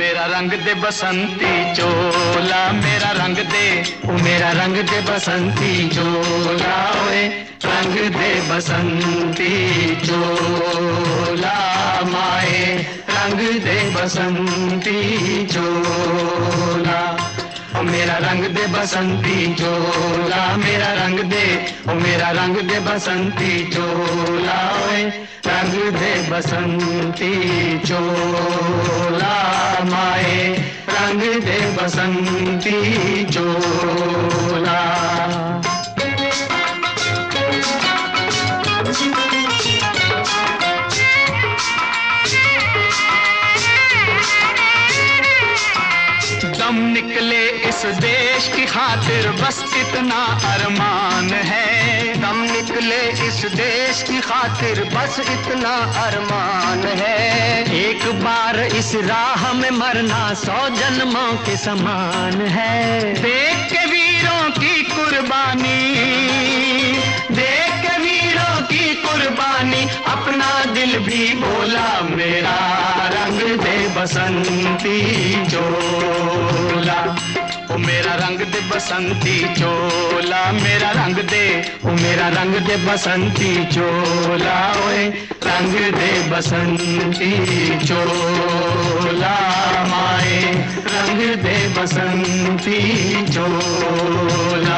मेरा रंग दे बसंती चोला, मेरा रंग दे, ओ मेरा रंग दे बसंती चोला, ओए रंग दे बसंती चोला माए, रंग दे बसंती चोला। ओ मेरा रंग दे बसंती चोला, मेरा रंग दे, ओ मेरा रंग दे बसंती चोला, ओए रंग दे बसंती चोला माए, रंग दे बसंती चोला। दम निकले इस देश की खातिर बस इतना अरमान है, दम निकले इस देश की खातिर बस इतना अरमान है। एक बार इस राह में मरना 100 जन्मों के समान है। देख के वीरों की कुर्बानी, देख के वीरों की कुर्बानी, अपना दिल भी बोला मेरा रंग दे बसंती चोला। ओ मेरा रंग दे बसंती चोला, मेरा रंग दे, ओ मेरा रंग दे बसंती चोला, ओए रंग दे बसंती चोला माए, रंग दे बसंती चोला।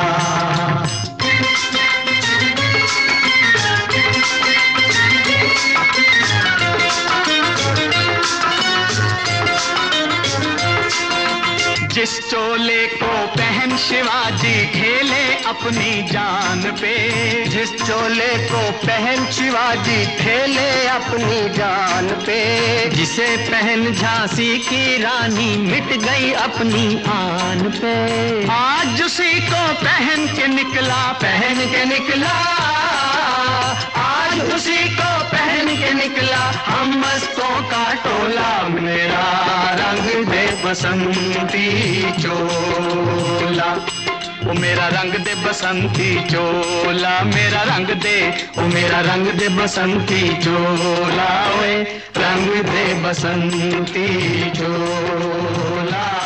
जिस चोले को पहन शिवाजी खेले अपनी जान पे, जिस चोले को पहन शिवाजी खेले अपनी जान पे, जिसे पहन झांसी की रानी मिट गई अपनी आन पे। आज उसी को पहन के निकला, पहन के निकला, आज उसी को पहन के निकला हम मस्तों का टोला। मेरा रंग दे बसंती चोला, ओ मेरा रंग दे बसंती चोला, मेरा रंग दे, ओ मेरा रंग दे बसंती चोला, ओए रंग दे बसंती चोला।